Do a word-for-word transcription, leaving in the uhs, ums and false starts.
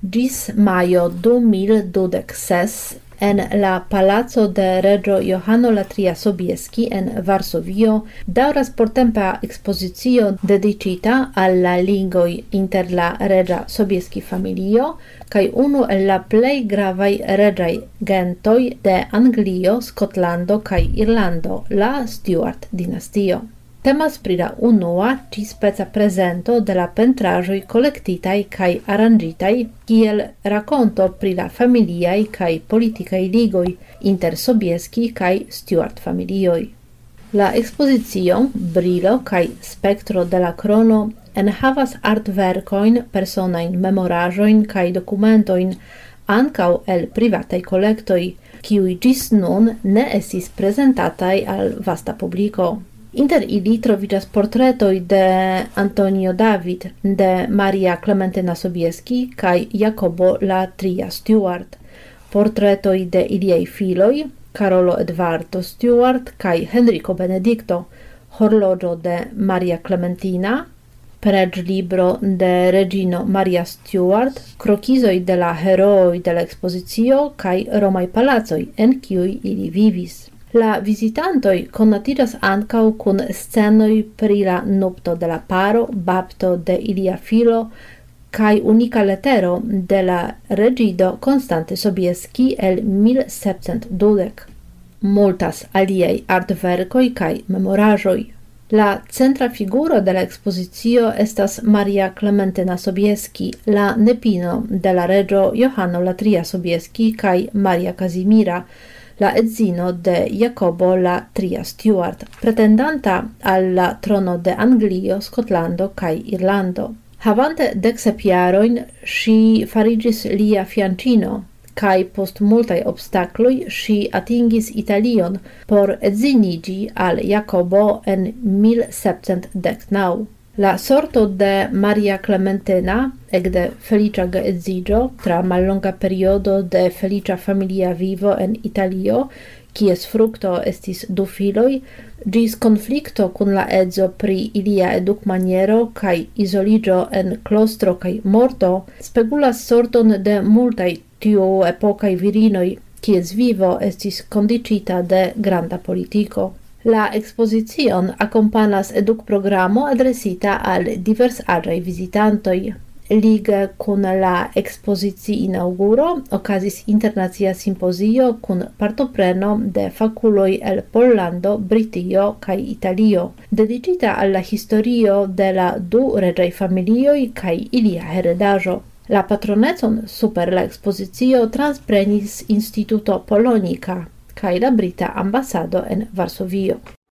gis majo du mil dudek ses en la Palaco de Reggio Johano la Tria Sobieski en Varsovio daŭras portempa ekspozicio dedicita al la ligoj inter la reĝa Sobieski familio kaj unu el la plej gravaj reĝaj gentoj de Anglio, Skotlando kaj Irlando, la Stuart-dinastio. Temas pri la unua ĉi-speca prezento de la pentraĵoj kolektitaj kaj aranĝitaj kiel rakonto pri la familiaj kaj politikaj ligoj inter Sobieski kaj Stuart-familioj. La ekspozicio Brilo kaj spektro de la krono enhavas artverkojn, personajn memoraĵojn kaj dokumentojn ankaŭ el privataj kolektoj, kiuj ĝis nun ne estis prezentataj al vasta publiko. Inter ili troviĝas portretoj de Antonio David, de Maria Clementina Sobieski kaj Jakobo la Tria Stuart, portretoj de iliaj filoj, Carolo Edvardo Stuart kaj Henrico Benedicto, horloĝo de Maria Clementina, preĝlibro de Reĝino Maria Stuart, krokizoj de la herooj de la ekspozicio kaj romaj palacoj, en kiuj ili vivis. La visitantoj konatiĝas ankaŭ kun scenoj pri la nupto de la paro, bapto de ilia filo kaj unika letero de la reĝido Konstante Sobieski el mil sepcent dudek. Multas aliaj artverkoj kaj memoraĵoj. La centra figuro de la ekspozicio estas Maria Clementina Sobieski, la nepino de la reĝo Johano la Tria Sobieski kaj Maria Kazimira, la edzino de Jakobo la Tria Stuart, pretendanta al la trono de Anglio, Skotlando kaj Irlando. Havante deksep jarojn, ŝi fariĝis lia fianĉino, kaj post multaj obstakloj ŝi atingis Italion por edziniĝi al Jakobo en mil sepcent dek naŭ. La sorto de Maria Clementina, ekde feliĉa geedziĝo tra mallonga periodo de feliĉa familia vivo en Italio, kies frukto estis du filoj, ĝis konflikto kun la edzo pri ilia edukmaniero kaj izoliĝo en klostro kaj morto, spegulas sorton de multaj tiuepokaj virinoj, kies vivo estis kondiĉita de granda politiko. La ekspozicion akompanas edukprogramo adresita al divers-aĝaj vizitantoj. Lige kun la ekspozicii inaŭguro okazis internacia simpozio kun partopreno de fakuloj el Pollando, Britio kaj Italio, dediĉita al la historio de la du reĝaj familioj kaj ilia heredaĵo. La patronecon super la ekspozicio transprenis Instituto Polonika kaj la brita ambasado en Varsovio.